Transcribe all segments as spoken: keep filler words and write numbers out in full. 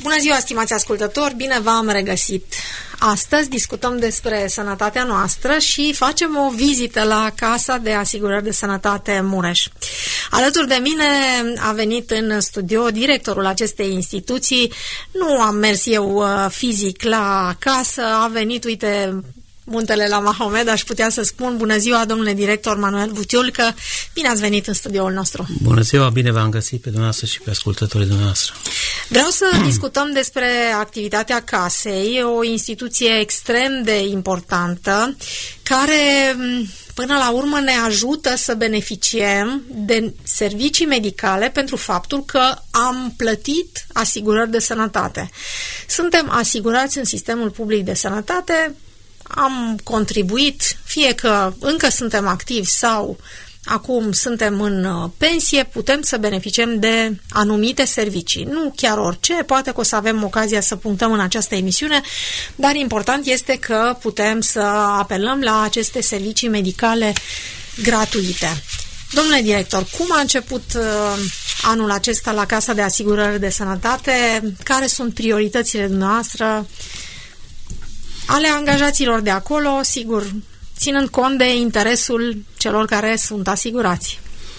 Bună ziua, stimați ascultători, bine v-am regăsit! Astăzi discutăm despre sănătatea noastră și facem o vizită la Casa de Asigurări de Sănătate Mureș. Alături de mine a venit în studio directorul acestei instituții. Nu am mers eu fizic la casă, a venit, uite, muntele la Mahomed, aș putea să spun. Bună ziua, domnule director Manuel Butiulcă, bine ați venit în studioul nostru. Bună ziua, bine v-am găsit pe dumneavoastră și pe ascultătorii dumneavoastră. Vreau să discutăm despre activitatea casei, o instituție extrem de importantă, care până la urmă ne ajută să beneficiem de servicii medicale pentru faptul că am plătit asigurări de sănătate. Suntem asigurați în sistemul public de sănătate, am contribuit, fie că încă suntem activi sau acum suntem în pensie, putem să beneficiem de anumite servicii. Nu chiar orice, poate că o să avem ocazia să punctăm în această emisiune, dar important este că putem să apelăm la aceste servicii medicale gratuite. Domnule director, cum a început uh, anul acesta la Casa de Asigurări de Sănătate? Care sunt prioritățile dumneavoastră? Ale angajaților de acolo, sigur, ținând cont de interesul celor care sunt asigurați.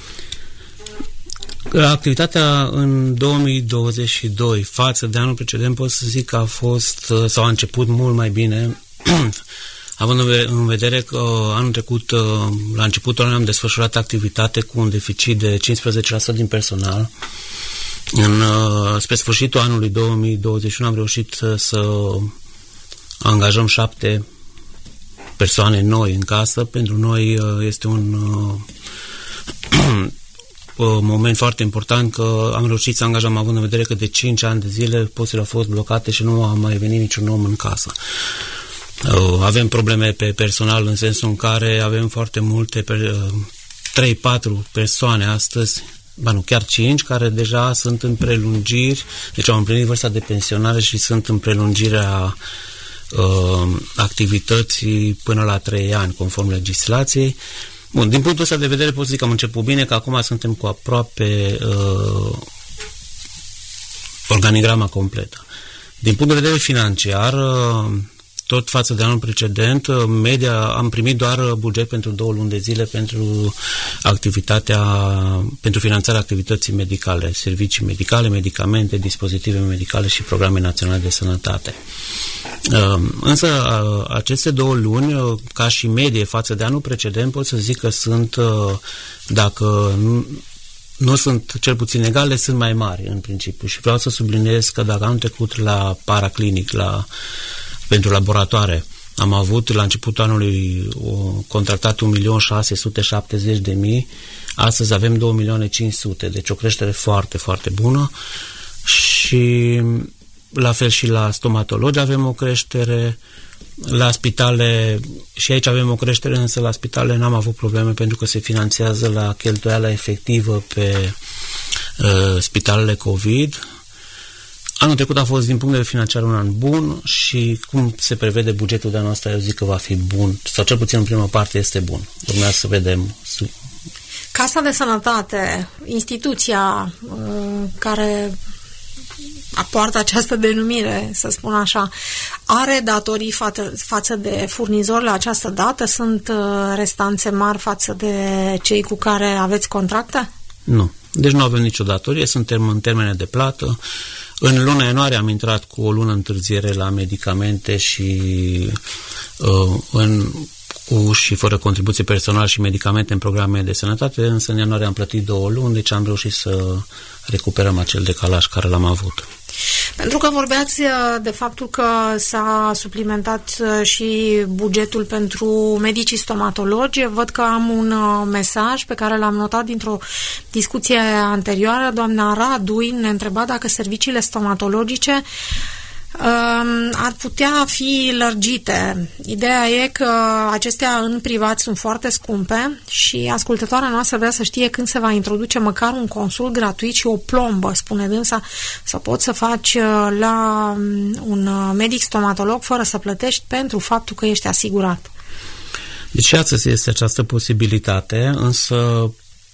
Activitatea în două mii douăzeci și doi față de anul precedent pot să zic că a fost sau a început mult mai bine, având în vedere că anul trecut, la începutul anului, am desfășurat activitate cu un deficit de cincisprezece la sută din personal. În, spre sfârșitul anului două mii douăzeci și unu am reușit să angajăm șapte persoane noi în casă. Pentru noi este un moment foarte important că am reușit să angajăm, având în vedere că de cinci ani de zile posturile au fost blocate și nu a mai venit niciun om în casă. Avem probleme pe personal în sensul în care avem foarte multe, trei patru persoane astăzi, ba nu, chiar cinci, care deja sunt în prelungiri, deci au împlinit vârsta de pensionare și sunt în prelungirea activității până la trei ani, conform legislației. Bun, din punctul ăsta de vedere pot să zic că am început bine, că acum suntem cu aproape uh, organigrama completă. Din punct de vedere financiar, uh, tot față de anul precedent, uh, media, am primit doar buget pentru două luni de zile pentru activitatea, pentru finanțarea activității medicale, servicii medicale, medicamente, dispozitive medicale și programe naționale de sănătate. Însă aceste două luni, ca și medie față de anul precedent, pot să zic că sunt, dacă nu, nu sunt cel puțin egale, sunt mai mari în principiu. Și vreau să subliniez că dacă anul trecut la paraclinic, la, pentru laboratoare, am avut la începutul anului o, contractat un milion șase sute șaptezeci de mii, astăzi avem două milioane cinci sute, deci o creștere foarte, foarte bună. Și la fel și la stomatologi avem o creștere, la spitale, și aici avem o creștere, însă la spitale n-am avut probleme pentru că se finanțează la cheltuiala efectivă pe uh, spitalele COVID. Anul trecut a fost, din punct de vedere financiar, un an bun și cum se prevede bugetul de anul ăsta, eu zic că va fi bun, sau cel puțin în prima parte este bun. Urmează să vedem. Casa de Sănătate, instituția uh, care poartă această denumire, să spun așa, are datorii fa- față de furnizori la această dată? Sunt uh, restanțe mari față de cei cu care aveți contracte? Nu. Deci nu avem nicio datorie, suntem în termene de plată. În luna ianuarie am intrat cu o lună întârziere la medicamente și uh, în, cu și fără contribuție personală și medicamente în programe de sănătate, însă în ianuarie am plătit două luni, deci am reușit să recuperăm acel decalaj care l-am avut. Pentru că vorbeați de faptul că s-a suplimentat și bugetul pentru medicii stomatologi, văd că am un mesaj pe care l-am notat dintr-o discuție anterioară. Doamna Radui ne întreba dacă serviciile stomatologice ar putea fi lărgite. Ideea e că acestea în privat sunt foarte scumpe și ascultătoarea noastră vrea să știe când se va introduce măcar un consult gratuit și o plombă, spune dânsa, să poți să faci la un medic stomatolog fără să plătești pentru faptul că ești asigurat. Deci astăzi este această posibilitate, însă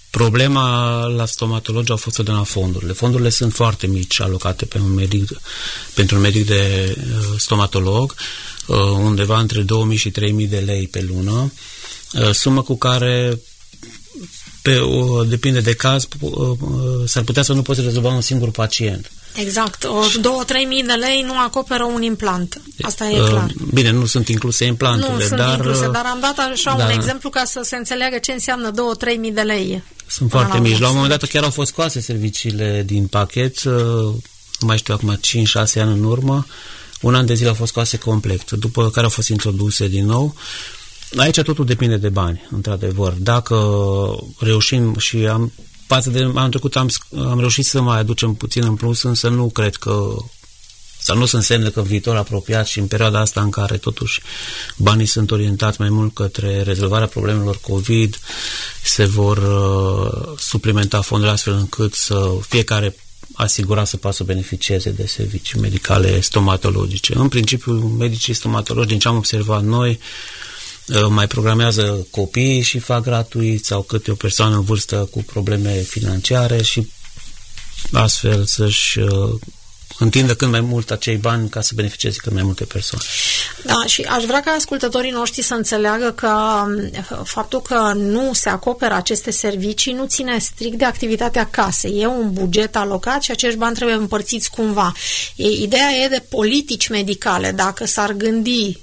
Problema la stomatologi au fost totdeauna fondurile. Fondurile sunt foarte mici alocate pe un medic, pentru un medic de stomatolog, undeva între două mii și trei mii de lei pe lună, sumă cu care pe, o, depinde de caz, s-ar putea să nu poți rezolva un singur pacient. Exact. două-trei mii de lei nu acoperă un implant. Asta e clar. Bine, nu sunt incluse implantele, nu sunt dar... incluse, dar am dat așa da. un exemplu ca să se înțeleagă ce înseamnă două-trei mii de lei. Sunt foarte la mici. La un moment dat chiar au fost scoase serviciile din pachet, nu mai știu acum, cinci șase ani în urmă, un an de zile au fost scoase complet, după care au fost introduse din nou. Aici totul depinde de bani, într-adevăr. Dacă reușim și am față de anul trecut am, am reușit să mai aducem puțin în plus, însă nu cred că, sau nu se însemnă că în viitor apropiat și în perioada asta în care totuși banii sunt orientați mai mult către rezolvarea problemelor COVID, se vor uh, suplimenta fondurile astfel încât să fiecare asigurat să poată să beneficieze de servicii medicale stomatologice. În principiu, medicii stomatologi, din ce am observat noi, mai programează copiii și fac gratuit sau câte o persoană în vârstă cu probleme financiare și astfel să-și uh, întindă cât mai mult acei bani ca să beneficieze cât mai multe persoane. Da, și aș vrea ca ascultătorii noștri să înțeleagă că faptul că nu se acoperă aceste servicii nu ține strict de activitatea casei. E un buget alocat și acești bani trebuie împărțiți cumva. E, ideea e de politici medicale. Dacă s-ar gândi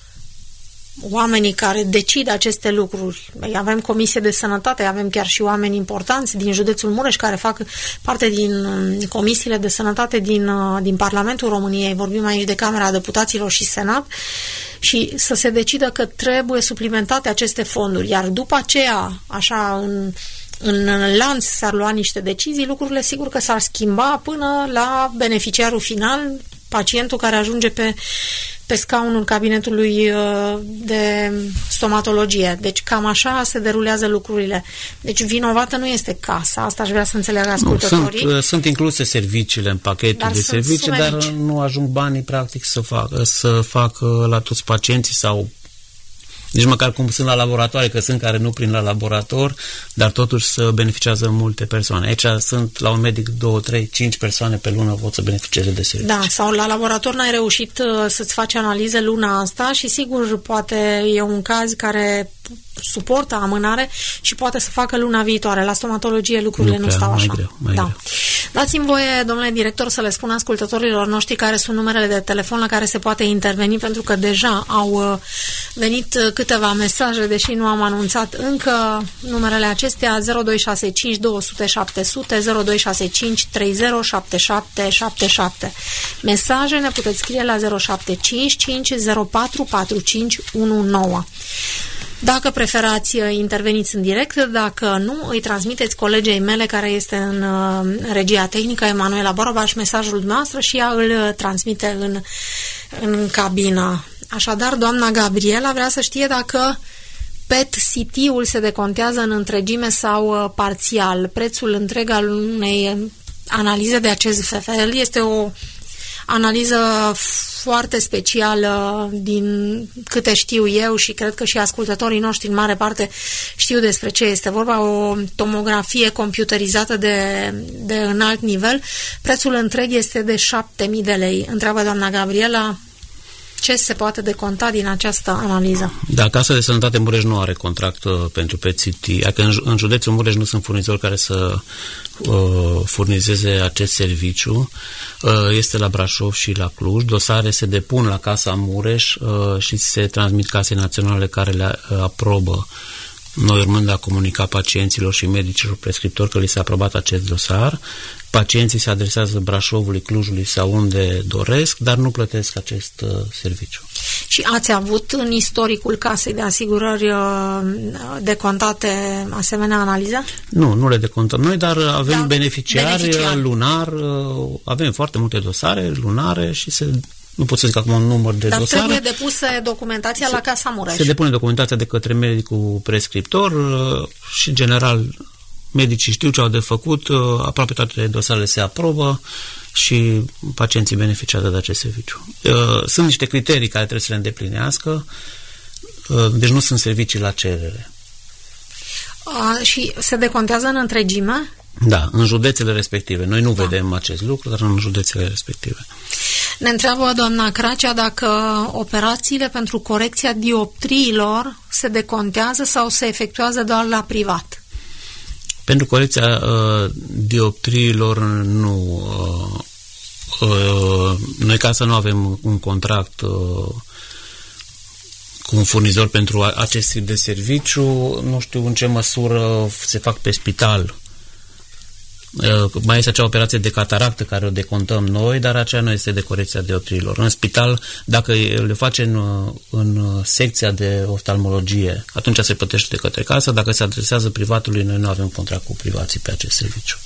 oamenii care decid aceste lucruri. Avem comisie de sănătate, avem chiar și oameni importanți din județul Mureș care fac parte din comisiile de sănătate din, din Parlamentul României. Vorbim aici de Camera Deputaților și Senat și să se decidă că trebuie suplimentate aceste fonduri. Iar după aceea, așa în în lanț s-ar lua niște decizii, lucrurile sigur că s-ar schimba până la beneficiarul final, pacientul care ajunge pe, pe scaunul cabinetului de stomatologie. Deci cam așa se derulează lucrurile. Deci vinovată nu este casa, asta aș vrea să înțeleagă ascultătorii. Nu, sunt, sunt incluse serviciile în pachetul dar de servicii, dar mici. Nu ajung banii practic să facă, să facă la toți pacienții sau nici măcar cum sunt la laboratoare, că sunt care nu prind la laborator, dar totuși să beneficiază multe persoane. Aici sunt la un medic două, trei, cinci persoane pe lună pot să beneficieze de servicii. Da, sau la laborator n-ai reușit să-ți faci analize luna asta și sigur poate e un caz care suportă amânare și poate să facă luna viitoare. La stomatologie lucrurile nu, nu stau așa. Mai greu, mai da. greu. Dați-mi voie, domnule director, să le spun ascultătorilor noștri care sunt numerele de telefon la care se poate interveni, pentru că deja au venit câteva mesaje, deși nu am anunțat încă numerele acestea: zero doi șase cinci două zero zero șapte zero zero, zero doi șase cinci trei zero șapte șapte șapte șapte. Mesaje ne puteți scrie la zero șapte cinci cinci zero patru patru cinci unu nouă. Dacă preferați, interveniți în direct, dacă nu, îi transmiteți colegei mele care este în regia tehnică, Emanuela Borobaș, mesajul dumneavoastră și ea îl transmite în, în cabină. Așadar, doamna Gabriela vrea să știe dacă P E T C T-ul se decontează în întregime sau parțial. Prețul întreg al unei analize de acest fel este o analiză foarte specială, din câte știu eu și cred că și ascultătorii noștri în mare parte știu despre ce este vorba, o tomografie computerizată de, de înalt nivel. Prețul întreg este de șapte mii de lei. Întreabă doamna Gabriela ce se poate deconta din această analiză. Da, Casa de Sănătate Mureș nu are contract uh, pentru P E T C T. Adică în, în județul Mureș nu sunt furnizori care să uh, furnizeze acest serviciu. Uh, este la Brașov și la Cluj. Dosare se depun la Casa Mureș uh, și se transmit Casei Naționale care le uh, aprobă. Noi urmând a comunica pacienților și medicilor prescriptori că li s-a aprobat acest dosar. Pacienții se adresează Brașovului, Clujului sau unde doresc, dar nu plătesc acest uh, serviciu. Și ați avut în istoricul Casei de Asigurări uh, decontate asemenea analiza? Nu, nu le decontăm noi, dar avem da, beneficiari beneficiar. lunar, uh, avem foarte multe dosare lunare și se... Nu pot să zic acum un număr de Dar dosare. Dar trebuie depusă documentația se, la Casa Mureș. Se depune documentația de către medicul prescriptor și, general, medicii știu ce au de făcut, aproape toate dosarele se aprobă și pacienții beneficiază de acest serviciu. Sunt niște criterii care trebuie să le îndeplinească, deci nu sunt servicii la cerere. A, și se decontează în întregime? Da, în județele respective. Noi nu da. vedem acest lucru, dar în județele respective. Ne întreabă doamna Cracea dacă operațiile pentru corecția dioptriilor se decontează sau se efectuează doar la privat. Pentru corecția uh, dioptriilor nu. Uh, uh, noi, ca să nu avem un contract uh, cu un furnizor pentru acest tip de serviciu, nu știu în ce măsură se fac pe spital. Mai este acea operație de cataractă care o decontăm noi, dar aceea nu este de corecția dioptriilor. În spital, dacă le face în, în secția de oftalmologie, atunci se plătește de către casă. Dacă se adresează privatului, noi nu avem contract cu privații pe acest serviciu.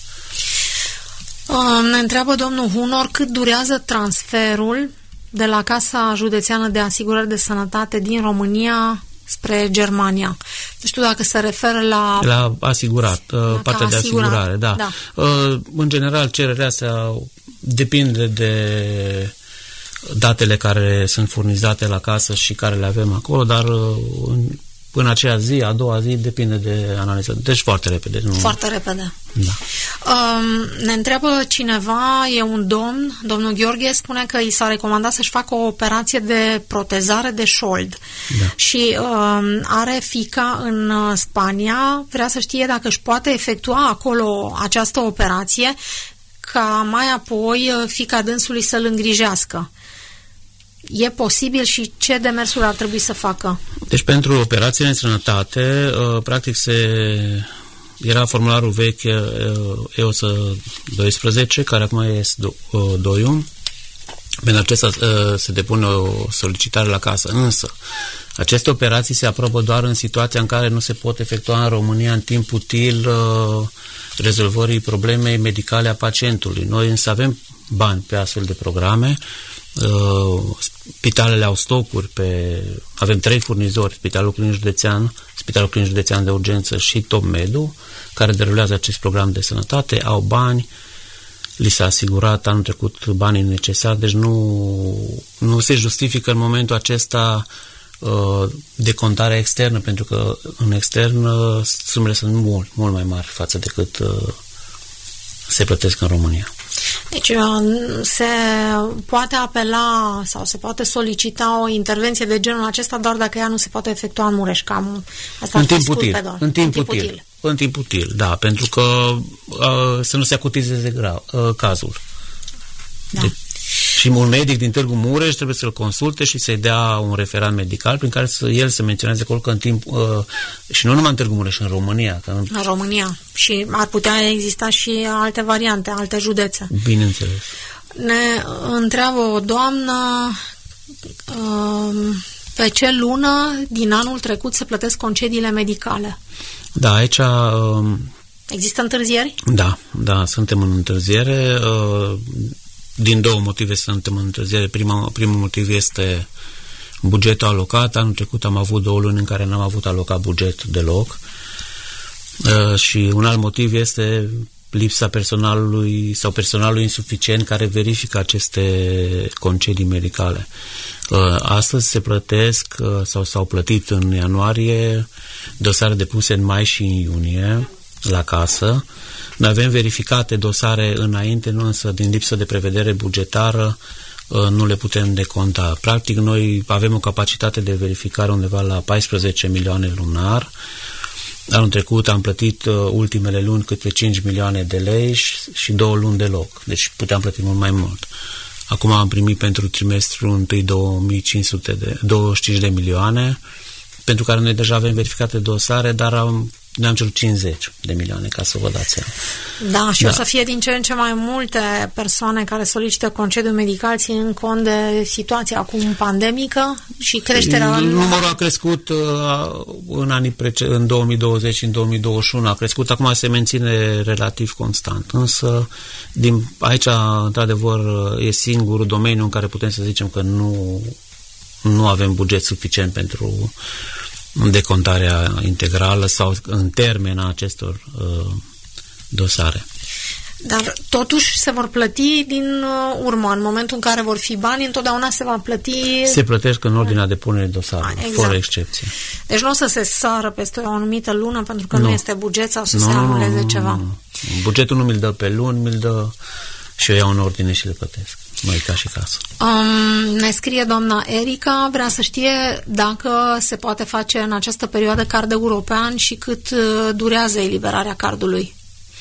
Ne întreabă domnul Hunor cât durează transferul de la Casa Județeană de Asigurări de Sănătate din România spre Germania. Nu știu dacă se referă la... La asigurat, la partea de asigurat. asigurare, da. da. În general, cererea astea depinde de datele care sunt furnizate la casă și care le avem acolo, dar în, în aceea zi, a doua zi, depinde de analiză. Deci foarte repede. Nu... Foarte repede. Da. Um, ne întreabă cineva, e un domn, domnul Gheorghe, spune că i s-a recomandat să-și facă o operație de protezare de șold. Da. Și um, are fiica în Spania, vrea să știe dacă își poate efectua acolo această operație ca mai apoi fiica dânsului să-l îngrijească. E posibil și ce demersuri ar trebui să facă? Deci pentru operațiile în sănătate, uh, practic se... Era formularul vechi E O S doisprezece, care acum e S doi unu. Pentru acesta se depune o solicitare la casă. Însă, aceste operații se aprobă doar în situația în care nu se pot efectua în România în timp util rezolvării problemei medicale a pacientului. Noi însă avem bani pe astfel de programe. Spitalele au stocuri pe... Avem trei furnizori, Spitalul Clinic Județean, Spitalul Clinic Județean de Urgență și TopMedu, care derulează acest program de sănătate, au bani, li s-a asigurat anul trecut banii necesari, deci nu, nu se justifică în momentul acesta uh, decontarea externă, pentru că în extern uh, sumele sunt mult, mult mai mari față decât uh, se plătesc în România. Deci se poate apela sau se poate solicita o intervenție de genul acesta doar dacă ea nu se poate efectua în Mureș. Cam asta în timp util. În timp util. În timp util, da, pentru că uh, să nu se acutizeze grav, uh, cazul. Da. Deci, și un medic din Târgu Mureș trebuie să-l consulte și să-i dea un referat medical prin care să, el să menționeze acolo că în timp, uh, și nu numai în Târgu Mureș, în România. Că în... în România. Și ar putea exista și alte variante, alte județe. Bineînțeles. Ne întreabă o doamnă uh, pe ce lună din anul trecut se plătesc concediile medicale. Da, aici... Uh, Există întârzieri? Da, da, suntem în întârziere. Uh, din două motive suntem în întârziere. Prima, primul motiv este bugetul alocat. Anul trecut am avut două luni în care n-am avut alocat buget deloc. Uh, și un alt motiv este lipsa personalului sau personalului insuficient care verifică aceste concedii medicale. Uh, astăzi se plătesc uh, sau s-au plătit în ianuarie dosare depuse în mai și în iunie la casă. Noi avem verificate dosare înainte, nu însă din lipsă de prevedere bugetară nu le putem deconta. Practic noi avem o capacitate de verificare undeva la paisprezece milioane lunar. Anul trecut am plătit ultimele luni câte cinci milioane de lei și, și două luni deloc. Deci puteam plăti mult mai mult. Acum am primit pentru trimestrul întâi două mii cinci sute de, douăzeci și cinci de milioane, pentru care noi deja avem verificate dosare, dar am ne-am cerut cincizeci de milioane, ca să vă dați seama. Da, și da. O să fie din ce în ce mai multe persoane care solicită concediu medical, ținând cont de situația acum pandemică și creșterea... Numărul a crescut uh, în anii prece- în două mii douăzeci și în două mii douăzeci și unu, a crescut, acum se menține relativ constant. Însă, din aici, într-adevăr, e singurul domeniu în care putem să zicem că nu, nu avem buget suficient pentru decontarea integrală sau în termen a acestor uh, dosare. Dar totuși se vor plăti din urmă. În momentul în care vor fi bani, întotdeauna se va plăti... Se plătește în ordinea depunerii dosarului, exact. Fără excepție. Deci nu o să se sară peste o anumită lună pentru că nu, nu este buget sau să nu, se anuleze ceva. Nu, nu. Bugetul nu mi-l dă pe luni, mi-l dă și eu iau în ordine și le plătesc. Mai ca și casă. Um, ne scrie doamna Erica, vrea să știe dacă se poate face în această perioadă card european și cât durează eliberarea cardului.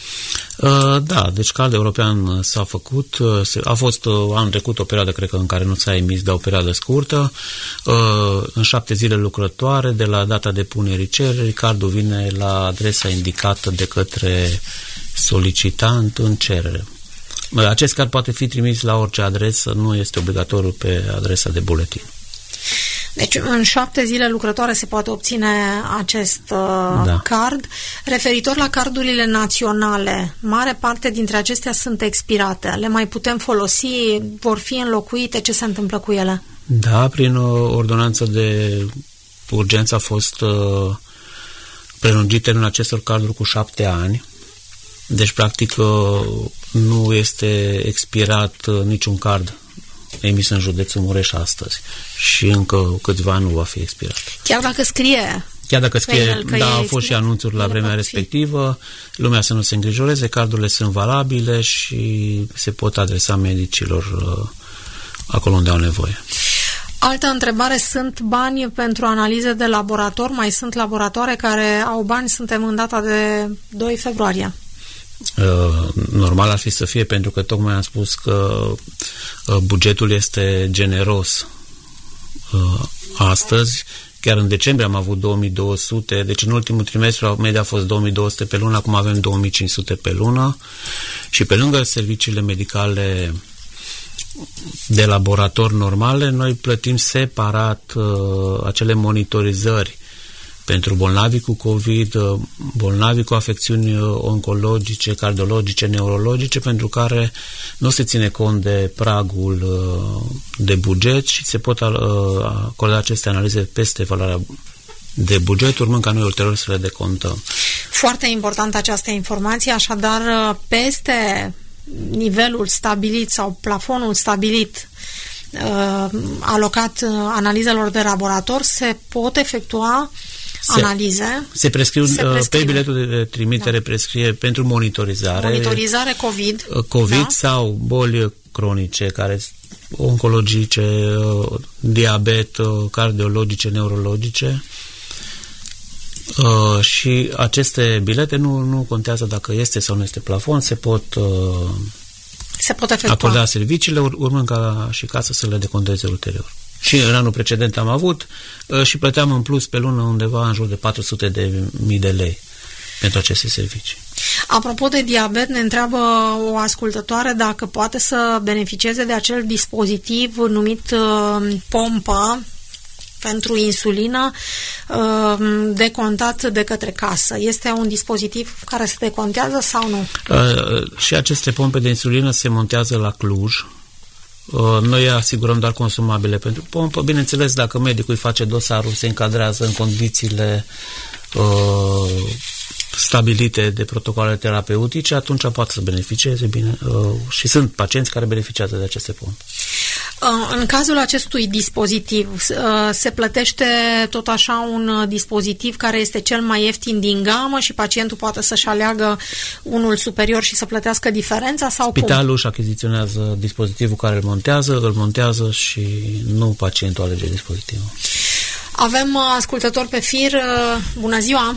Da, deci card european s-a făcut, a fost anul trecut o perioadă, cred că, în care nu s-a emis, dar o perioadă scurtă, în șapte zile lucrătoare, de la data depunerii cererii, cardul vine la adresa indicată de către solicitant în cerere. Acest card poate fi trimis la orice adresă, nu este obligatoriu pe adresa de buletin. Deci în șapte zile lucrătoare se poate obține acest uh, da. card. Referitor la cardurile naționale, mare parte dintre acestea sunt expirate. Le mai putem folosi? Vor fi înlocuite? Ce se întâmplă cu ele? Da, prin uh, ordonanță de urgență a fost uh, prelungit termenul acestor carduri cu șapte ani. Deci, practic, uh, nu este expirat uh, niciun card emis în județul Mureș astăzi și încă câțiva ani nu va fi expirat. Chiar dacă scrie? Chiar dacă scrie, da, au fost și anunțuri la vremea respectivă, lumea să nu se îngrijoreze, cardurile sunt valabile și se pot adresa medicilor uh, acolo unde au nevoie. Altă întrebare, sunt bani pentru analize de laborator? Mai sunt laboratoare care au bani? Suntem în data de doi februarie. Uh, normal ar fi să fie, pentru că tocmai am spus că uh, bugetul este generos uh, astăzi. Chiar în decembrie am avut două mii două sute, deci în ultimul trimestru media a fost două mii două sute pe lună, acum avem două mii cinci sute pe lună și pe lângă serviciile medicale de laborator normale, noi plătim separat uh, acele monitorizări pentru bolnavii cu COVID, bolnavii cu afecțiuni oncologice, cardiologice, neurologice, pentru care nu se ține cont de pragul de buget și se pot acorda aceste analize peste valoarea de buget, urmând ca noi ulterior să le decontăm. Foarte importantă această informație, așadar peste nivelul stabilit sau plafonul stabilit alocat analizelor de laborator se pot efectua Se, analize. Se prescriu, se prescriu. Pe biletul de trimitere da. prescrie pentru monitorizare. Monitorizare COVID. COVID da? Sau boli cronice, care oncologice, diabet, cardiologice, neurologice. Uh, și aceste bilete nu, nu contează dacă este sau nu este plafon, se pot, uh, se pot efectua. acorda serviciile, ur- urmând ca și casă să le deconteze ulterior. Și în anul precedent am avut uh, și plăteam în plus pe lună undeva în jur de patru sute de mii de lei pentru aceste servicii. Apropo de diabet, ne întreabă o ascultătoare dacă poate să beneficieze de acel dispozitiv numit uh, pompă pentru insulină uh, decontat de către casă. Este un dispozitiv care se decontează sau nu? Uh, și aceste pompe de insulină se montează la Cluj. Noi asigurăm doar consumabile pentru pompă. Bineînțeles, dacă medicul îi face dosarul, se încadrează în condițiile uh, stabilite de protocoale terapeutice, atunci poate să beneficieze bine uh, și sunt pacienți care beneficiază de aceste pompe. În cazul acestui dispozitiv, se plătește tot așa un dispozitiv care este cel mai ieftin din gamă și pacientul poate să-și aleagă unul superior și să plătească diferența? Sau Spitalul cum? își achiziționează dispozitivul care îl montează, îl montează și nu pacientul alege dispozitivul. Avem ascultător pe fir. Bună ziua!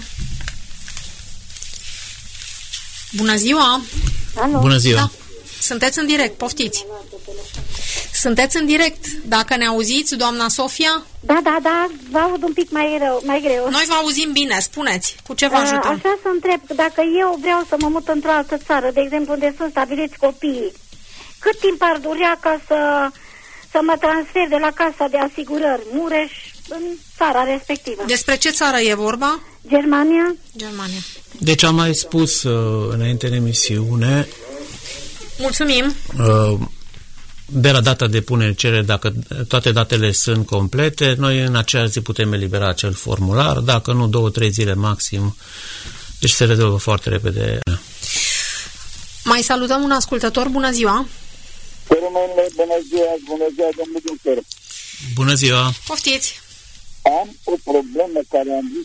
Bună ziua! Alo. Bună ziua! Da. Sunteți în direct, poftiți! Sunteți în direct. Dacă ne auziți, doamna Sofia? Da, da, da, vă aud un pic mai greu. Mai greu. Noi vă auzim bine, spuneți. Cu ce vă ajutăm? Așa să întreb, dacă eu vreau să mă mut într-o altă țară, de exemplu unde sunt stabiliți copiii, cât timp ar durea ca să, să mă transfer de la casa de asigurări Mureș în țara respectivă? Despre ce țară e vorba? Germania. Germania. Deci am mai spus uh, înainte în emisiune. Mulțumim. Uh, de la data de punere cerere, dacă toate datele sunt complete, noi în acea zi putem elibera acel formular, dacă nu, două, trei zile maxim, deci se rezolvă foarte repede. Mai salutăm un ascultător, bună ziua! Bună ziua, bună ziua, domnul doctor. Bună ziua! Poftiți! Am o problemă care am zis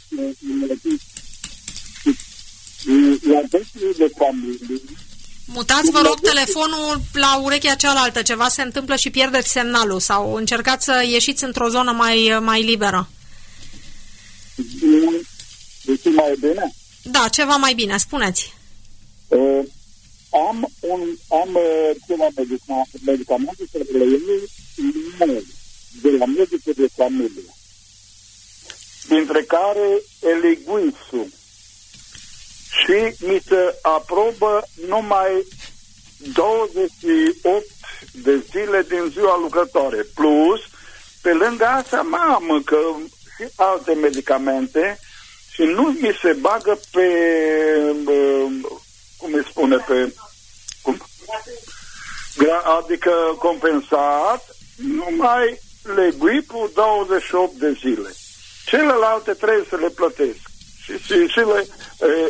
la dreptul de familie. Mutați, vă rog, telefonul la urechea cealaltă, ceva se întâmplă și pierdeți semnalul, sau încercați să ieșiți într-o zonă mai, mai liberă. Deci mai bine? Da, ceva mai bine, spuneți. Uh, am un, am uh, ceva medica, medicamente care le iau de la medicul de familie, dintre care Eliguisul, și mi se aprobă numai douăzeci și opt de zile din ziua lucrătoare. Plus, pe lângă asta mai am încă și alte medicamente și nu mi se bagă pe, cum îi spune, pe, cum? Adică compensat, numai Leguipul douăzeci și opt de zile. Celelalte trebuie să le plătesc. Și, și, și le... E,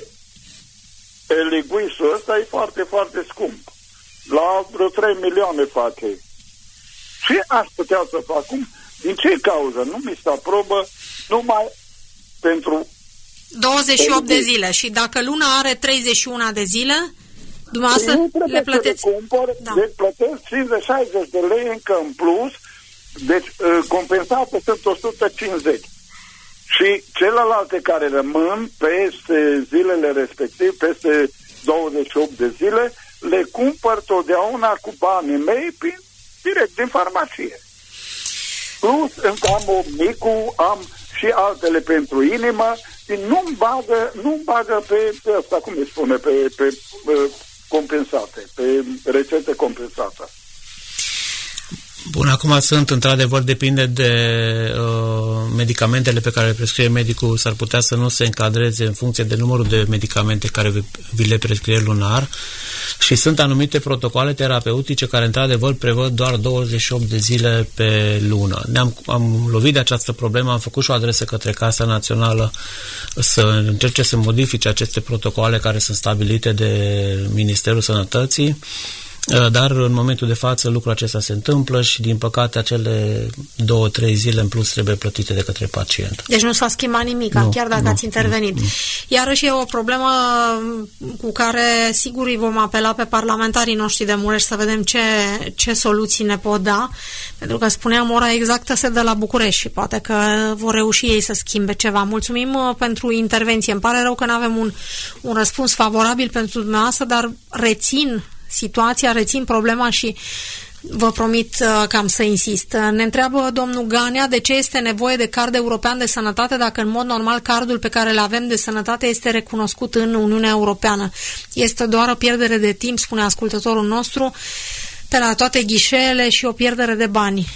Eliguisul ăsta e foarte, foarte scump. La vreo trei milioane face. Ce aș putea să fac? Cum? Din ce cauză? Nu mi se aprobă numai pentru douăzeci și opt de zile. Și dacă luna are treizeci și unu de zile, dumneavoastră le plăteți? Le cumpăr, da. Deci plătesc cincizeci șaizeci de lei încă în plus. Deci compensate sunt o sută cincizeci. Și celelalte care rămân peste zilele respective, peste douăzeci și opt de zile, le cumpăr totdeauna cu banii mei prin, direct din farmacie. Plus încă am omnicul, am și altele pentru inimă și nu-mi bagă, nu-mi bagă pe, pe asta, cum îi spune, pe, pe, pe compensate, pe rețete compensate. Bun, acum sunt, într-adevăr, depinde de uh, medicamentele pe care le prescrie medicul, s-ar putea să nu se încadreze în funcție de numărul de medicamente care vi, vi le prescrie lunar și sunt anumite protocoale terapeutice care, într-adevăr, prevăd doar douăzeci și opt de zile pe lună. Ne-am am lovit de această problemă, am făcut și o adresă către Casa Națională să încerce să modifice aceste protocoale care sunt stabilite de Ministerul Sănătății. Dar în momentul de față lucrul acesta se întâmplă și din păcate acele două, trei zile în plus trebuie plătite de către pacient. Deci nu s-a schimbat nimic, nu, chiar dacă nu, ați intervenit. Nu, nu. Iarăși e o problemă cu care sigur îi vom apela pe parlamentarii noștri de Mureș să vedem ce, ce soluții ne pot da, pentru că spuneam ora exactă se dă la București și poate că vor reuși ei să schimbe ceva. Mulțumim pentru intervenție. Îmi pare rău că nu avem un, un răspuns favorabil pentru dumneavoastră, dar rețin situația, rețin problema și vă promit uh, că am să insist. Ne întreabă domnul Ganea de ce este nevoie de card european de sănătate dacă în mod normal cardul pe care îl avem de sănătate este recunoscut în Uniunea Europeană. Este doar o pierdere de timp, spune ascultătorul nostru, pe la toate ghișeele și o pierdere de bani.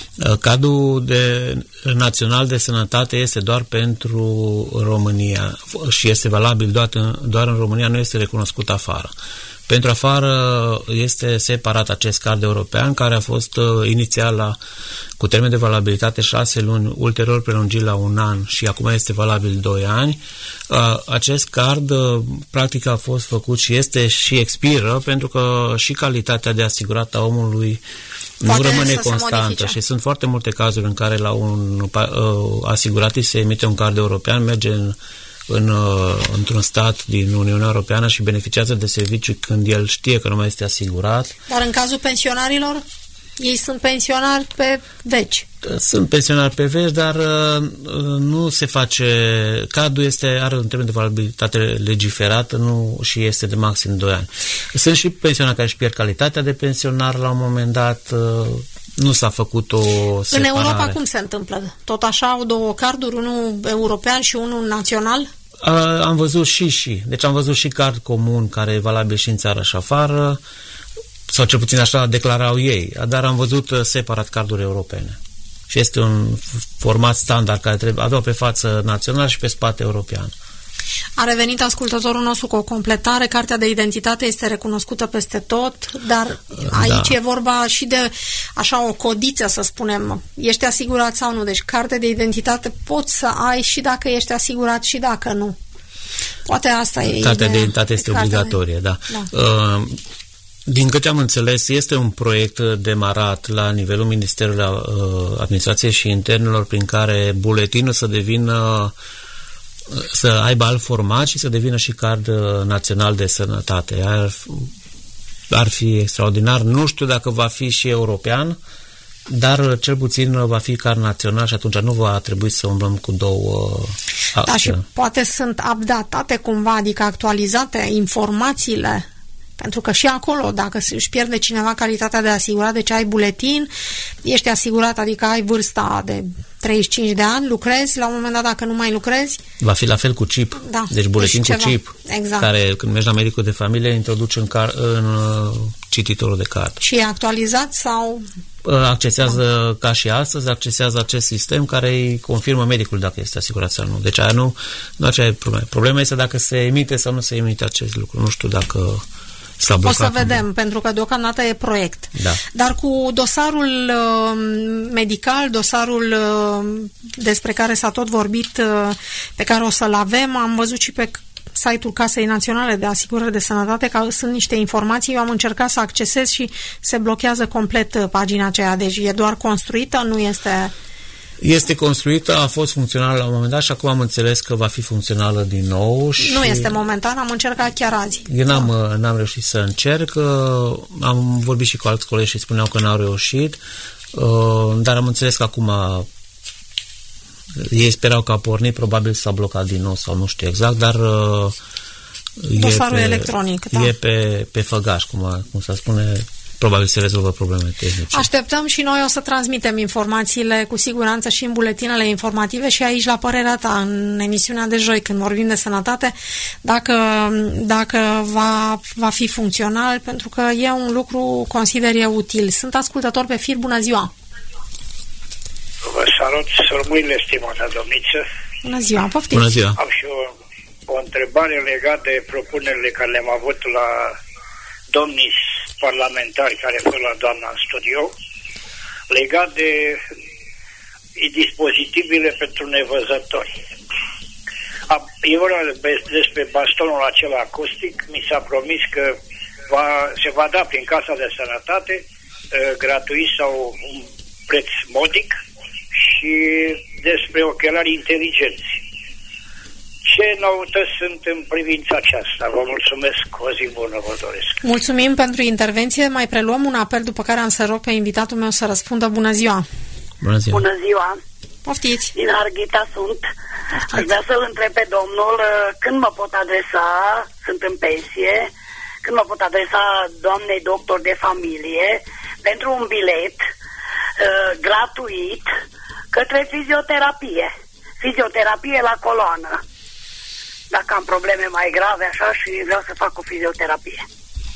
Cardul de, național de sănătate este doar pentru România și este valabil doar în, doar în România, nu este recunoscut afară. Pentru afară este separat acest card european care a fost uh, inițial la, cu termen de valabilitate șase luni, ulterior prelungit la un an și acum este valabil doi ani. Uh, acest card uh, practic a fost făcut și este și expiră pentru că și calitatea de asigurat a omului poate nu rămâne constantă și sunt foarte multe cazuri în care la un uh, asigurat se emite un card european, merge în În, într-un stat din Uniunea Europeană și beneficiază de servicii când el știe că nu mai este asigurat. Dar în cazul pensionarilor, ei sunt pensionari pe veci. Sunt pensionari pe veci, dar uh, nu se face... Cardul este, are un termen de valabilitate legiferată nu, și este de maxim doi ani. Sunt și pensionari care își pierd calitatea de pensionar la un moment dat... Uh, nu s-a făcut o separare. În Europa cum se întâmplă? Tot așa au două carduri, unul european și unul național? A, am văzut și și. Deci am văzut și card comun care e valabil și în țară și afară, sau cel puțin așa declarau ei, dar am văzut separat carduri europene. Și este un format standard care trebuie avea pe față național și pe spate european. A revenit ascultătorul nostru cu o completare, cartea de identitate este recunoscută peste tot, dar aici da. E vorba și de așa o codiță, să spunem, ești asigurat sau nu, deci cartea de identitate poți să ai și dacă ești asigurat și dacă nu. Poate asta e Cartea ideea. de identitate este Cartea obligatorie, de... da. da. Uh, din câte am înțeles, este un proiect demarat la nivelul Ministerului uh, Administrației și Internelor prin care buletinul să devină să aibă alt format și să devină și card național de sănătate. Ar, ar fi extraordinar. Nu știu dacă va fi și european, dar cel puțin va fi card național și atunci nu va trebui să umblăm cu două. Da, și poate sunt updatate cumva, adică actualizate informațiile. Pentru că și acolo, dacă își pierde cineva calitatea de asigurat, deci ai buletin, ești asigurat, adică ai vârsta de treizeci și cinci de ani, lucrezi, la un moment dat dacă nu mai lucrezi... Va fi la fel cu chip. Da, deci buletin deci cu ceva. Chip, exact. Care când mergi la medicul de familie, introduci în, car, în uh, cititorul de card. Și e actualizat sau... Accesează, da. Ca și astăzi, accesează acest sistem care îi confirmă medicul dacă este asigurat sau nu. Deci aia nu, nu aceea e problema. Problema este dacă se emite sau nu se emite acest lucru. Nu știu dacă... O să vedem, pentru că deocamdată e proiect. Da. Dar cu dosarul uh, medical, dosarul uh, despre care s-a tot vorbit, uh, pe care o să-l avem, am văzut și pe site-ul Casei Naționale de Asigurări de Sănătate că sunt niște informații, eu am încercat să accesez și se blochează complet uh, pagina aceea, deci e doar construită, nu este... Este construită, a fost funcțională la un moment dat și acum am înțeles că va fi funcțională din nou. Și nu este momentan, am încercat chiar azi. Eu n-am, da. n-am reușit să încerc, am vorbit și cu alți colegi și spuneau că n-au reușit, dar am înțeles că acum ei sperau că a pornit, probabil s-a blocat din nou sau nu știu exact, dar dosarul e pe, electronic, da. E pe, pe făgaș, cum, cum se spune. Probabil se rezolvă probleme tehnice. Așteptăm și noi, o să transmitem informațiile cu siguranță și în buletinele informative și aici la părerea ta, în emisiunea de joi, când vorbim de sănătate, dacă, dacă va, va fi funcțional, pentru că e un lucru, consider eu, util. Sunt ascultător pe fir, bună ziua! Vă salut, sărmâile, stimată domniță! Bună ziua, poftim! Bună ziua! Am și o, o întrebare legată de propunerile care le-am avut la domnii parlamentari care fost la doamna în studio, legat de dispozitivele pentru nevăzători. E vorba despre bastonul acela acustic, mi s-a promis că va, se va da prin Casa de Sănătate gratuit sau un preț modic și despre ochelari inteligenți. Ce noutăți sunt în privința aceasta? Vă mulțumesc, o zi bună vă doresc. Mulțumim pentru intervenție. Mai preluăm un apel, după care am să rog pe invitatul meu să răspundă. Bună ziua! Bună ziua! Bună ziua! Poftiți! Din Arghita sunt. Poftiți. Aș vrea să-l întreb pe domnul când mă pot adresa, sunt în pensie, când mă pot adresa doamnei doctor de familie pentru un bilet uh, gratuit către fizioterapie. Fizioterapie la coloană. Dacă am probleme mai grave, așa, și vreau să fac o fizioterapie.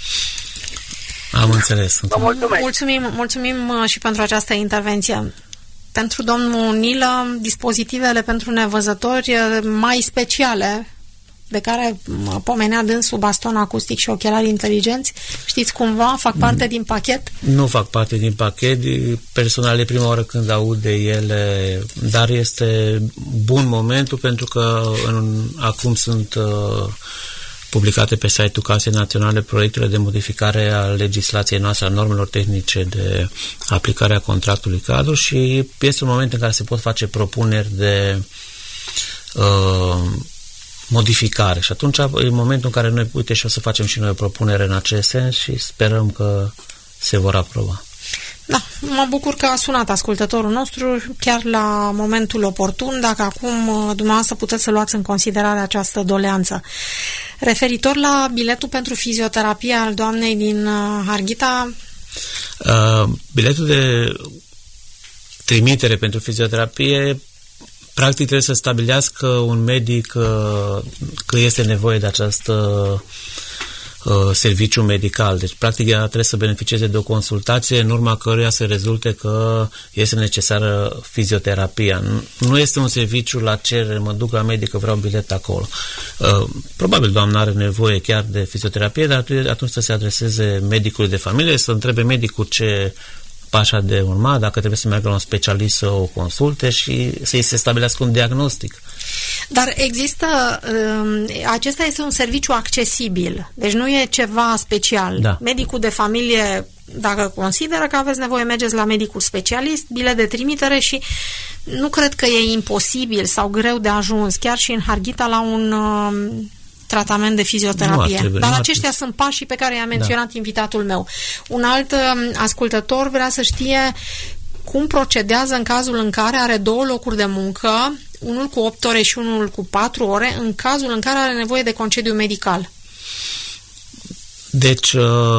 Am înțeles. Vă mulțumesc. Mulțumim, mulțumim și pentru această intervenție. Pentru domnul Nilă, dispozitivele pentru nevăzători mai speciale, de care pomenea dânsul, baston acustic și ochelari inteligenți, știți cumva, fac parte din pachet? Nu fac parte din pachet, personal e prima oară când aud de ele, dar este bun momentul pentru că în, acum sunt uh, publicate pe site-ul Casei Naționale proiectele de modificare a legislației noastre, a normelor tehnice de aplicare a contractului cadru și este un moment în care se pot face propuneri de uh, modificare și atunci e momentul în care noi, uite, și o să facem și noi o propunere în acest sens și sperăm că se vor aproba. Da, mă bucur că a sunat ascultătorul nostru chiar la momentul oportun, dacă acum dumneavoastră puteți să luați în considerare această doleanță. Referitor la biletul pentru fizioterapie al doamnei din Harghita... Uh, biletul de trimitere pentru fizioterapie practic trebuie să stabilească un medic că este nevoie de acest uh, serviciu medical. Deci, practic, ea trebuie să beneficieze de o consultație în urma căruia să rezulte că este necesară fizioterapia. Nu este un serviciu la cerere, mă duc la medic că vreau bilet acolo. Uh, probabil doamna are nevoie chiar de fizioterapie, dar atunci să se adreseze medicului de familie, să întrebe medicul ce pașa de urma, dacă trebuie să meargă la un specialist să o consulte și să-i se stabilească un diagnostic. Dar există, acesta este un serviciu accesibil, deci nu e ceva special. Da. Medicul de familie, dacă consideră că aveți nevoie, mergeți la medicul specialist, bilet de trimitere și nu cred că e imposibil sau greu de ajuns, chiar și în Harghita, la un uh, tratament de fizioterapie. Trebui, Dar aceștia sunt pașii pe care i-a menționat da. invitatul meu. Un alt uh, ascultător vrea să știe cum procedează în cazul în care are două locuri de muncă, unul cu opt ore și unul cu patru ore, în cazul în care are nevoie de concediu medical. Deci,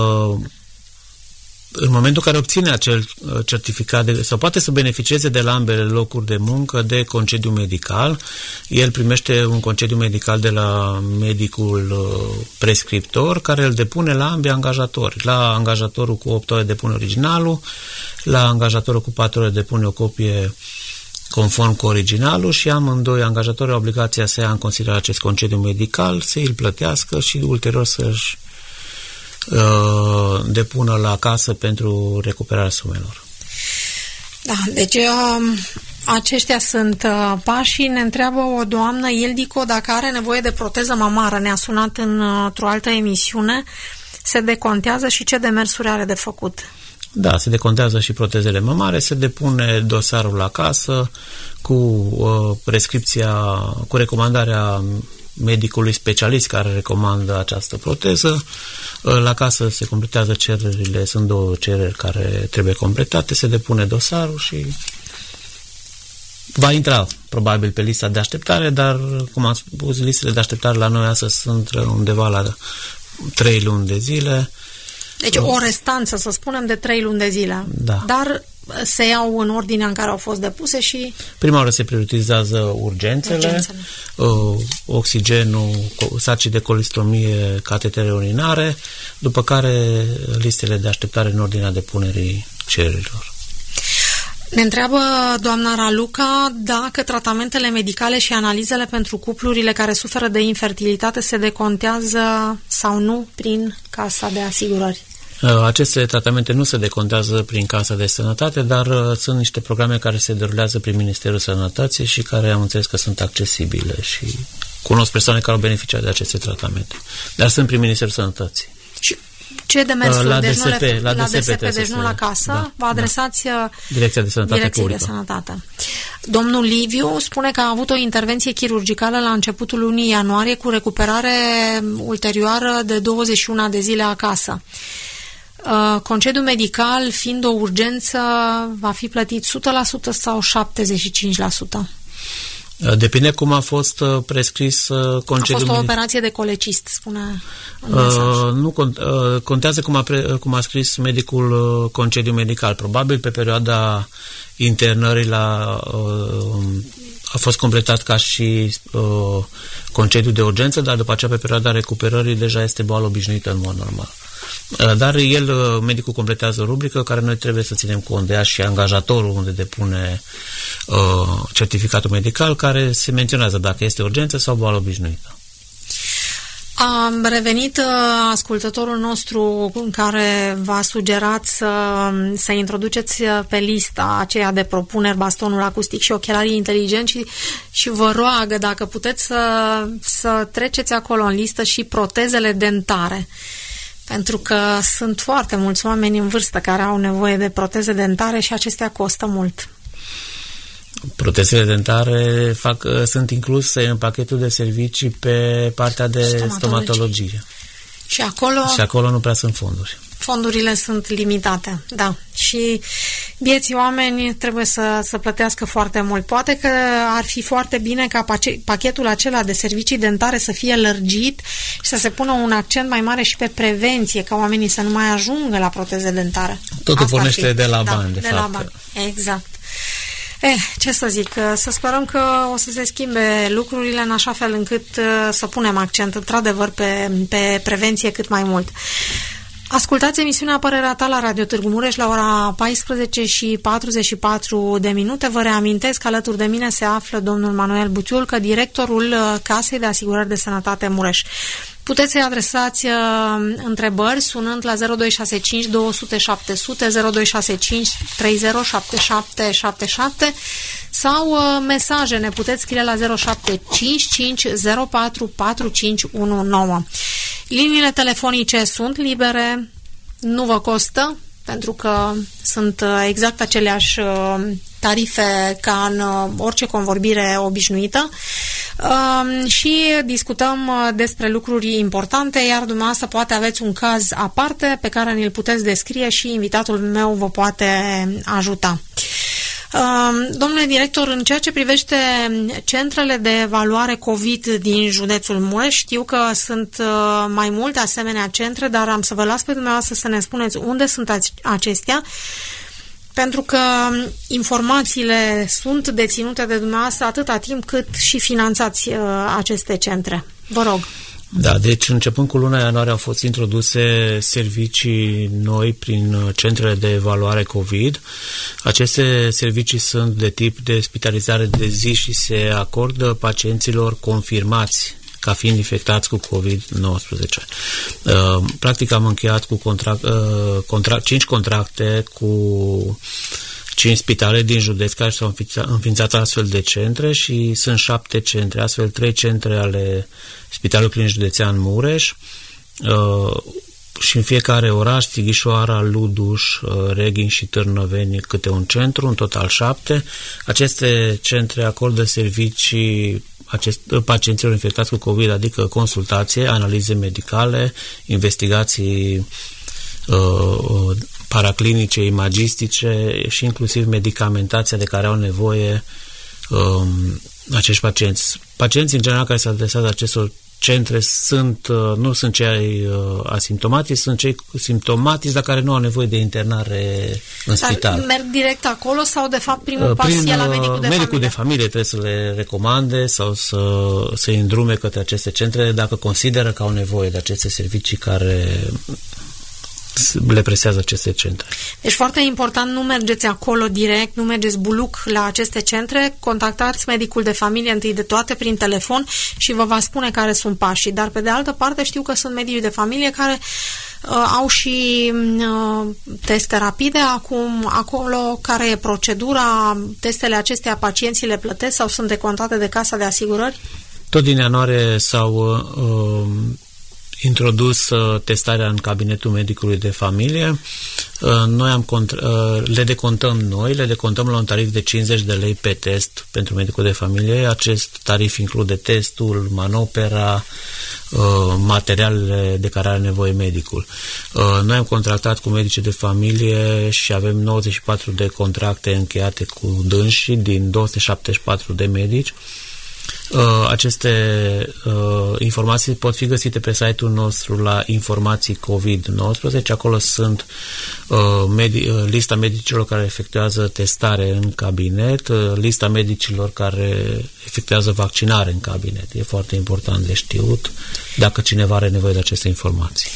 în momentul în care obține acel certificat de, sau poate să beneficieze de la ambele locuri de muncă de concediu medical, el primește un concediu medical de la medicul prescriptor, care îl depune la ambii angajatori. La angajatorul cu opt ore depune originalul, la angajatorul cu patru ore depune o copie conform cu originalul și amândoi angajatori au obligația să ia în considerare acest concediu medical, să îl plătească și ulterior să-și uh, depună la casă pentru recuperarea sumelor. Da, deci uh, aceștia sunt uh, pașii. Ne întreabă o doamnă, Ildico, dacă are nevoie de proteză mamară. Ne-a sunat în, uh, într-o altă emisiune. Se decontează și ce demersuri are de făcut? Da, se decontează și protezele mamare, se depune dosarul la casă cu uh, prescripția, cu recomandarea medicului specialist care recomandă această proteză. Uh, la casă se completează cererile, sunt două cereri care trebuie completate, se depune dosarul și va intra probabil pe lista de așteptare, dar, cum am spus, listele de așteptare la noi astăzi sunt undeva la trei luni de zile. Deci o restanță, să spunem, de trei luni de zile. Da. Dar se iau în ordinea în care au fost depuse și... Prima oară se prioritizează urgențele, urgențele. Uh, oxigenul, sarcini de colistomie, catetere urinare, după care listele de așteptare în ordinea depunerii cererilor. Ne întreabă doamna Raluca dacă tratamentele medicale și analizele pentru cuplurile care suferă de infertilitate se decontează sau nu prin Casa de Asigurări. Aceste tratamente nu se decontează prin Casa de Sănătate, dar sunt niște programe care se derulează prin Ministerul Sănătății și care am înțeles că sunt accesibile și cunosc persoane care au beneficiat de aceste tratamente. Dar sunt prin Ministerul Sănătății. Și ce demersuri? La deci D S P, nu le, la la D S P, D S P deci nu la casă, da, vă adresați da. Direcția de Sănătate Direcției Publică. de Sănătate. Domnul Liviu spune că a avut o intervenție chirurgicală la începutul lunii ianuarie cu recuperare ulterioară de douăzeci și unu de zile acasă. Concediu medical, fiind o urgență, va fi plătit o sută la sută sau șaptezeci și cinci la sută? Depinde cum a fost prescris concediu. A fost o operație de colecist, spune în uh, Nu uh, contează cum a, pre, cum a scris medicul concediu medical. Probabil pe perioada internării la, uh, a fost completat ca și uh, concediu de urgență, dar după aceea pe perioada recuperării deja este boală obișnuită în mod normal. Dar el, medicul, completează o rubrică care noi trebuie să ținem cont de ea și angajatorul unde depune uh, certificatul medical, care se menționează dacă este urgență sau boală obișnuită. Am revenit uh, ascultătorul nostru în care v-a sugerat să, să introduceți pe lista aceea de propuneri bastonul acustic și ochelarii inteligenți și, și vă roagă dacă puteți să, să treceți acolo în listă și protezele dentare. Pentru că sunt foarte mulți oameni în vârstă care au nevoie de proteze dentare și acestea costă mult. Protezele dentare fac, sunt incluse în pachetul de servicii pe partea de stomatologie. stomatologie. Și acolo... Și acolo nu prea sunt fonduri. Fondurile sunt limitate, da. Și vieții oameni trebuie să, să plătească foarte mult. Poate că ar fi foarte bine ca pachetul acela de servicii dentare să fie lărgit și să se pună un accent mai mare și pe prevenție, ca oamenii să nu mai ajungă la proteze dentare. Totul pornește de la da, bani, de, de fapt. La bani. Exact. Eh, ce să zic, să sperăm că o să se schimbe lucrurile în așa fel încât să punem accent într-adevăr pe, pe prevenție cât mai mult. Ascultați emisiunea Părerea ta la Radio Târgu Mureș la ora paisprezece și patruzeci și patru de minute. Vă reamintesc că alături de mine se află domnul Manuel Butiulcă, directorul Casei de Asigurări de Sănătate Mureș. Puteți să-i adresați uh, întrebări sunând la zero doi șase cinci două zero zero șapte zero zero, zero doi șase cinci trei zero șapte șapte șapte șapte sau uh, mesaje ne puteți scrie la zero șapte cinci cinci zero patru patru cinci unu nouă. Liniile telefonice sunt libere, nu vă costă, pentru că sunt uh, exact aceleași uh, tarife ca în uh, orice convorbire obișnuită. Uh, și discutăm uh, despre lucruri importante, iar dumneavoastră poate aveți un caz aparte pe care ni-l puteți descrie și invitatul meu vă poate ajuta. Uh, domnule director, în ceea ce privește centrele de evaluare COVID din județul Mureș, știu că sunt uh, mai multe asemenea centre, dar am să vă las pe dumneavoastră să ne spuneți unde sunt acestea, pentru că informațiile sunt deținute de dumneavoastră atâta timp cât și finanțați uh, aceste centre. Vă rog. Da, deci începând cu luna ianuarie au fost introduse servicii noi prin centrele de evaluare COVID. Aceste servicii sunt de tip de spitalizare de zi și se acordă pacienților confirmați ca fiind infectați cu covid nouăsprezece. Practic am încheiat cu contract, contract, cinci contracte cu cinci spitale din județ care s-au înființat astfel de centre și sunt șapte centre, astfel trei centre ale Spitalul Clinic Județean Mureș uh, și în fiecare oraș, Sighișoara, Luduș, uh, Reghin și Târnăveni, câte un centru, în total șapte. Aceste centre acordă servicii acest, pacienților infectați cu COVID, adică consultație, analize medicale, investigații uh, paraclinice, imagistice și inclusiv medicamentația de care au nevoie um, acești pacienți. Pacienții, în general, care se adresează acestor centre sunt, nu sunt cei asimptomatici, sunt cei simptomatici, dar care nu au nevoie de internare în dar spital. Merg direct acolo sau, de fapt, primul pas e la medicul de medicul familie? de familie trebuie să le recomande sau să, să îndrume către aceste centre dacă consideră că au nevoie de aceste servicii care le presează aceste centre. Deci foarte important, nu mergeți acolo direct, nu mergeți buluc la aceste centre, contactați medicul de familie întâi de toate prin telefon și vă va spune care sunt pașii. Dar pe de altă parte știu că sunt medici de familie care uh, au și uh, teste rapide. Acum, acolo, care e procedura? Testele acestea pacienții le plătesc sau sunt decontate de Casa de Asigurări? Tot din ianuarie s-au uh, introdus uh, testarea în cabinetul medicului de familie. Uh, noi am cont- uh, le decontăm noi, le decontăm la un tarif de cincizeci de lei pe test pentru medicul de familie. Acest tarif include testul, manopera, uh, materialele de care are nevoie medicul. Uh, noi am contractat cu medicii de familie și avem nouăzeci și patru de contracte încheiate cu dânsii din două sute șaptezeci și patru de medici. Uh, aceste uh, informații pot fi găsite pe site-ul nostru la informații covid nouăsprezece. Acolo sunt uh, medi- uh, lista medicilor care efectuează testare în cabinet, uh, lista medicilor care efectuează vaccinare în cabinet. E foarte important de știut dacă cineva are nevoie de aceste informații.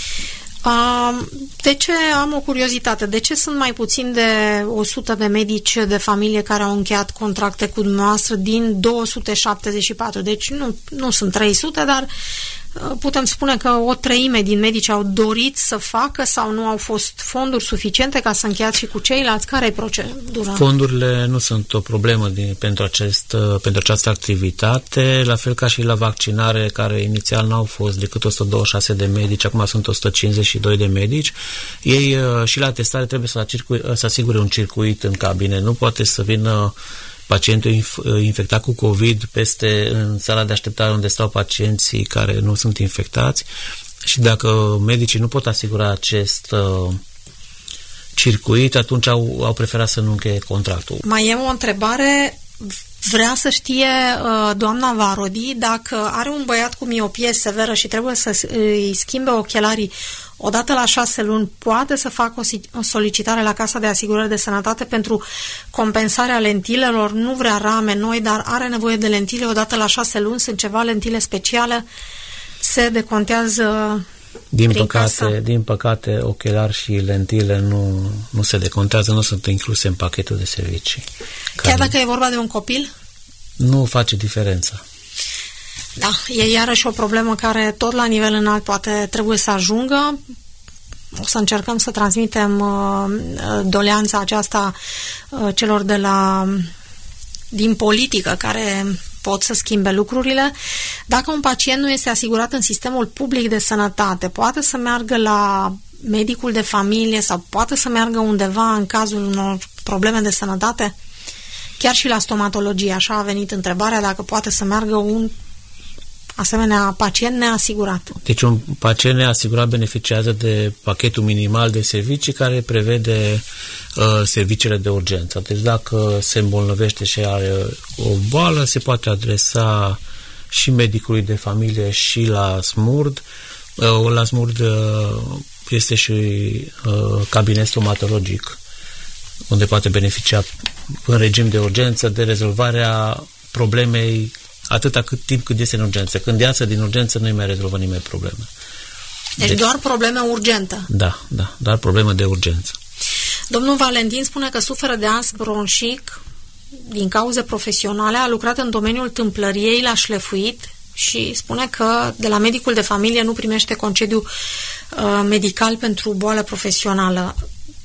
De ce am o curiozitate? De ce sunt mai puțin de o sută de medici de familie care au încheiat contracte cu dumneavoastră din două sute șaptezeci și patru? Deci nu, nu sunt trei sute, dar putem spune că o treime din medici au dorit să facă sau nu au fost fonduri suficiente ca să încheiați și cu ceilalți? Care e procedura? Fondurile nu sunt o problemă din, pentru, acest, pentru această activitate, la fel ca și la vaccinare, care inițial n-au fost decât o sută douăzeci și șase de medici, acum sunt o sută cincizeci și doi de medici. Ei și la testare trebuie să, circui, să asigure un circuit în cabine. Nu poate să vină pacientul infectat cu COVID peste în sala de așteptare unde stau pacienții care nu sunt infectați și dacă medicii nu pot asigura acest uh, circuit, atunci au, au preferat să nu încheie contractul. Mai e o întrebare. Vrea să știe uh, doamna Varodi dacă are un băiat cu miopie severă și trebuie să îi schimbe ochelarii odată la șase luni, poate să facă o solicitare la Casa de Asigurări de Sănătate pentru compensarea lentilelor. Nu vrea rame noi, dar are nevoie de lentile odată la șase luni. Sunt ceva lentile speciale. Se decontează Din păcate, din păcate, ochelari și lentile nu, nu se decontează, nu sunt incluse în pachetul de servicii. Chiar dacă e vorba de un copil? Nu face diferența. Da, e iarăși o problemă care tot la nivel înalt poate trebuie să ajungă. O să încercăm să transmitem uh, doleanța aceasta uh, celor de la din politică care pot să schimbe lucrurile. Dacă un pacient nu este asigurat în sistemul public de sănătate, poate să meargă la medicul de familie sau poate să meargă undeva în cazul unor probleme de sănătate? Chiar și la stomatologie, așa a venit întrebarea, dacă poate să meargă un asemenea pacient neasigurat. Deci un pacient neasigurat beneficiază de pachetul minimal de servicii care prevede uh, serviciile de urgență. Deci dacă se îmbolnăvește și are o boală, se poate adresa și medicului de familie și la SMURD. Uh, la SMURD uh, este și uh, cabinet stomatologic, unde poate beneficia în regim de urgență de rezolvarea problemei atâta cât timp cât este în urgență. Când iasă din urgență, nu-i mai rezolvă nimeni probleme. Deci, deci doar probleme urgentă. Da, da, doar probleme de urgență. Domnul Valentin spune că suferă de astm bronșic din cauze profesionale, a lucrat în domeniul tâmplăriei la șlefuit și spune că de la medicul de familie nu primește concediu uh, medical pentru boală profesională.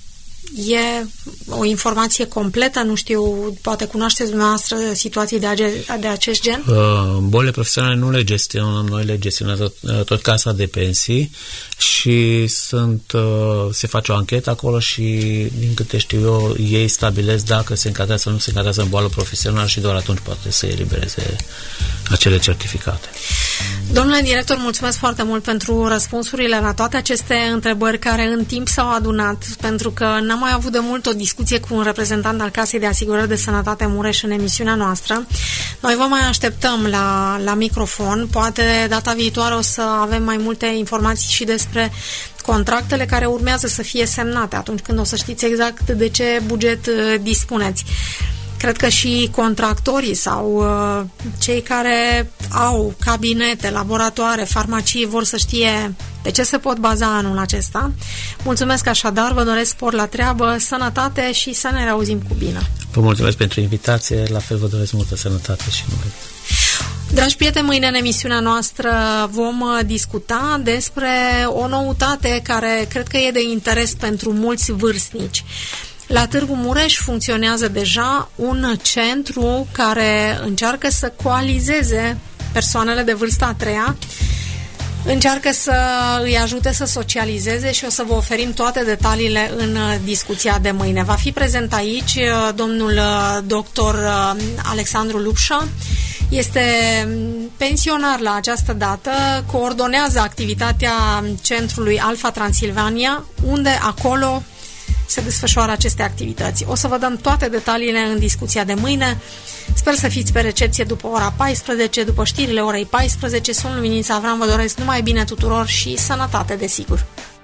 E o informație completă, nu știu, poate cunoașteți dumneavoastră situații de, age- de acest gen? Uh, bolile profesionale nu le gestionăm noi, le gestionează tot, tot Casa de Pensii și sunt, uh, se face o anchetă acolo și, din câte știu eu, ei stabilesc dacă se încadrează sau nu se încadrează în boală profesională și doar atunci poate să elibereze acele certificate. Domnule director, mulțumesc foarte mult pentru răspunsurile la toate aceste întrebări care în timp s-au adunat, pentru că n-am mai avut de mult o discuție cu un reprezentant al Casei de Asigurări de Sănătate Mureș în emisiunea noastră. Noi vă mai așteptăm la, la microfon, poate data viitoare o să avem mai multe informații și despre contractele care urmează să fie semnate, atunci când o să știți exact de ce buget dispuneți. Cred că și contractorii sau uh, cei care au cabinete, laboratoare, farmacii vor să știe pe ce se pot baza anul acesta. Mulțumesc așadar, vă doresc spor la treabă, sănătate și să ne reauzim cu bine. Vă mulțumesc pentru invitație, la fel vă doresc multă sănătate și numai. Dragi prieteni, mâine în emisiunea noastră vom discuta despre o noutate care cred că e de interes pentru mulți vârstnici. La Târgu Mureș funcționează deja un centru care încearcă să coalizeze persoanele de vârsta a treia, încearcă să îi ajute să socializeze și o să vă oferim toate detaliile în discuția de mâine. Va fi prezent aici domnul doctor Alexandru Lupșa, este pensionar la această dată, coordonează activitatea centrului Alfa Transilvania, unde acolo se desfășoară aceste activități. O să vă dăm toate detaliile în discuția de mâine. Sper să fiți pe recepție după ora paisprezece, după știrile orei paisprezece. Sunt Luminița Avram, vă doresc numai bine tuturor și sănătate, desigur.